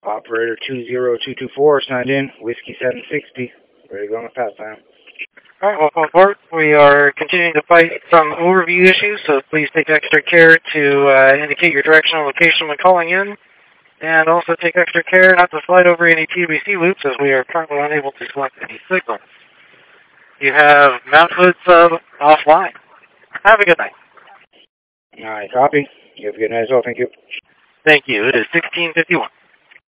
Operator 20224 signed in. Whiskey 760. Ready to go on the pass time. Alright, welcome aboard. We are continuing to fight some overview issues, so please take extra care to indicate your directional location when calling in. And also take extra care not to slide over any TBC loops, as we are currently unable to select any signal. You have Mount Hood sub offline. Have a good night. Alright, copy. You have a good night as well. Thank you. Thank you. It is 1651.